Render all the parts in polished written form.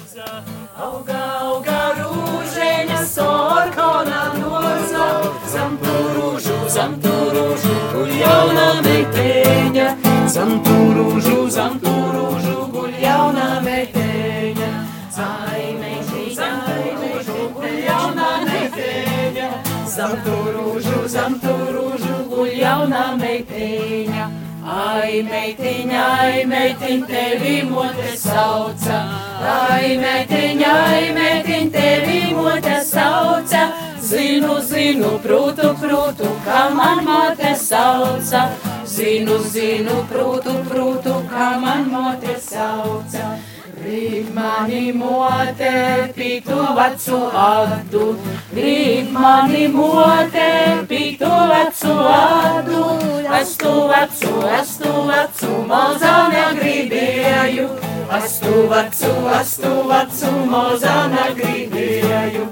Auga, auga rūžeņa, sorkona noza, zam tu rūžu, guļ jaunā meiteņa, zam tu rūžu, guļ jaunā meiteņa, ai meiteņa, guļ jaunā meiteņa, zam tu rūžu, guļ jaunā meiteņa. Ai, meitiņ, tevi mote sauca, ai, meitiņ, tevi mote sauca, zinu, prūtu, kā man mote sauca, zinu, prūtu, kā man mote sauca. Grib mani mote pitu vecu adu, grib mani mote pitu vecu adu, es tu vecu, mazā negribēju, es tu vecu, mazā negribēju.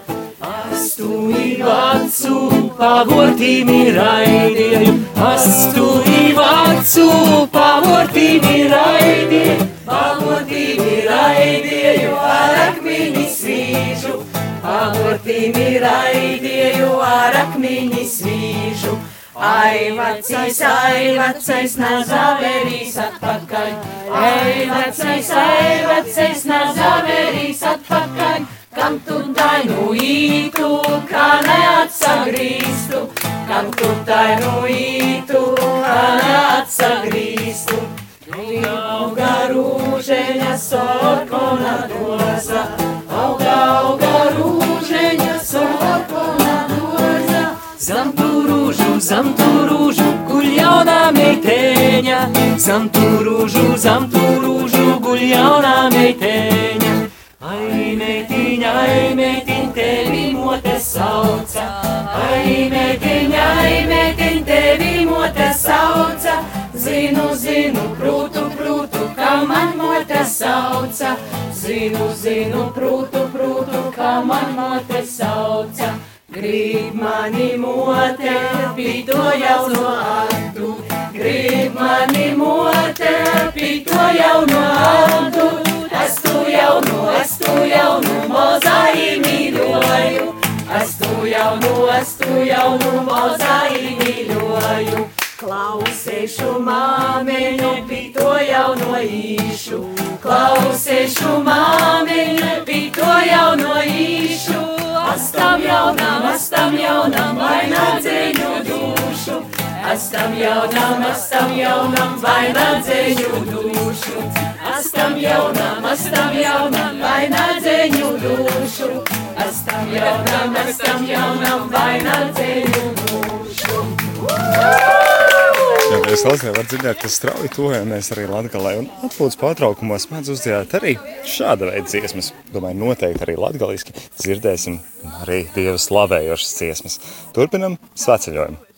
Vecu, pavortīmi raidēju, pavortīmi raidēju, ar akmeni svīžu, ar akmeni svīžu. Ai, vecais, nazaverīs atpakaļ, ai, vecais, nazaverīs atpakaļ, kam tu tainu ītu, kā neatsagrīstu, kam tu tainu ītu, kā neatsagrīstu. Auga rūžeņa, sorkona doza, auga rūžeņa, sorkona doza, zam tu rūžu, guļ jaunā meiteņa, zam tu rūžu, guļ jaunā meiteņa. Ai, meitiņ, tevi mote sauca, ai, meitiņ, tevi mote sauca, zinu, prūtu, kā man mote sauca, zinu, prūtu, kā man mote sauca. Grib mani mote pito jauno adu, grib mani mote pito jauno adu, es tu jaunu mozai mīļoju, es tu jaunu mozai mīļoju. Klausēšu māmeņu pito jauno īšu, klausēšu māmeņu pito jauno īšu, astam jaunam, vai nadzeņu dušu, astam jaunam, vai nadzeņu dušu, astam jaunam, vai nadzeņu dušu, astam jaunam, vai nadzeņu dušu. Jā, mēs Latvijā var dzirdēt, ka strauji tojamies arī Latgalē, un atpūtas pārtraukumos mēdz uzdziedāt arī šāda veida dziesmas. Domāju, noteikti arī latgaliski dzirdēsim arī Dievu slavējošas dziesmas. Turpinam svētceļojumu.